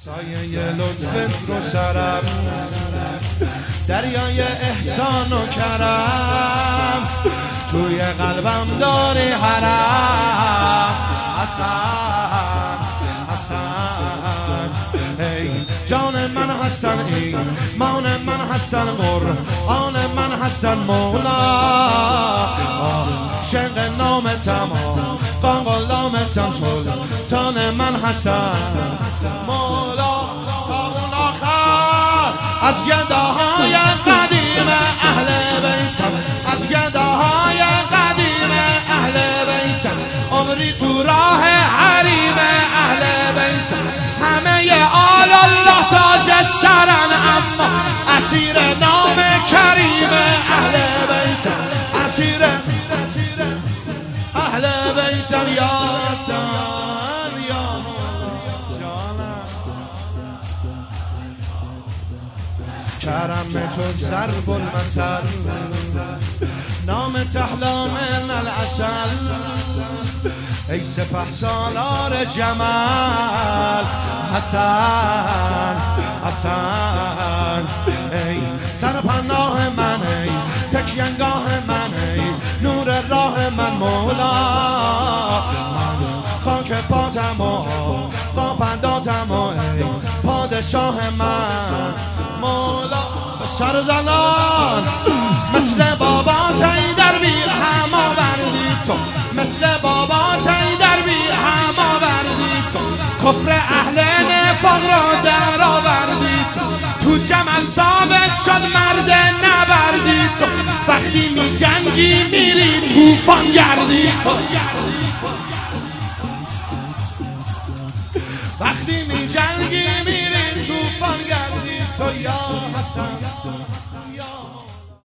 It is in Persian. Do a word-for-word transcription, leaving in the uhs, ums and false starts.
سایه لطفت رو سرم، دریای احسان و کرم، توی قلبم داری حرم. حسن حسن ای جان من حسن، ای مان من حسن، قرآن من حسن، مولا عاشق نامتم، آقا غلامتم، سلطان من حسن، مولا تا اون آخر از گداهای قدیم اهل بیتم، از گداهای قدیم اهل بیتم، عمری تو راه حریم اهل بیتم، همه آل الله تاج سرن، اما اسیر نام کریم اهل بیتم، اسیر اهل بیتم. یا حسن یا جانم، کرم تو ضرب المثل، نام تحلا من العسل، ای سپه سالار جمال، حسن حسن ای سرپناه من، ای تکیه‌گاه من، ای نور راه من، مولا من خاک پاتم و با فداتم، و ای پادشاه من، مولا سر زنان مثل بابا تایی در بی هم آوردی تو، مثل بابا تایی در بی هم آوردی تو، کفر اهل نفاق را در آوردی تو، تو جمل ثابت شد مرد نبردی تو، وقتی می جنگی میری توفان گردی تو، وقتی می جنگی میری توفان گردی تو. یا